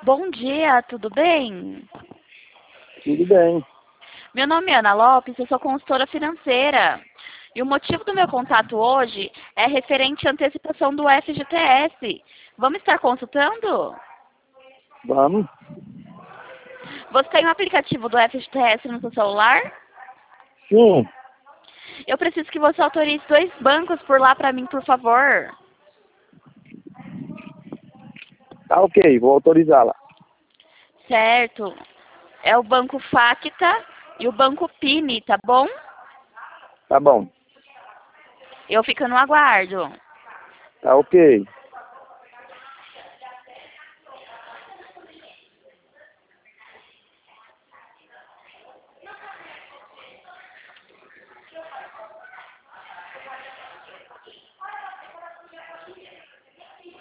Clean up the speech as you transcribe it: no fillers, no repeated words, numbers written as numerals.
Bom dia, tudo bem? Tudo bem. Meu nome é Ana Lopes, eu sou consultora financeira. E o motivo do meu contato hoje é referente à antecipação do FGTS. Vamos estar consultando? Vamos? Você tem o aplicativo do FGTS no seu celular? Sim. Eu preciso que você autorize 2 bancos por lá para mim, por favor. Tá ok, vou autorizá-la. Certo. É o Banco Facta e o Banco Pini, tá bom? Tá bom. Eu fico no aguardo. Tá ok.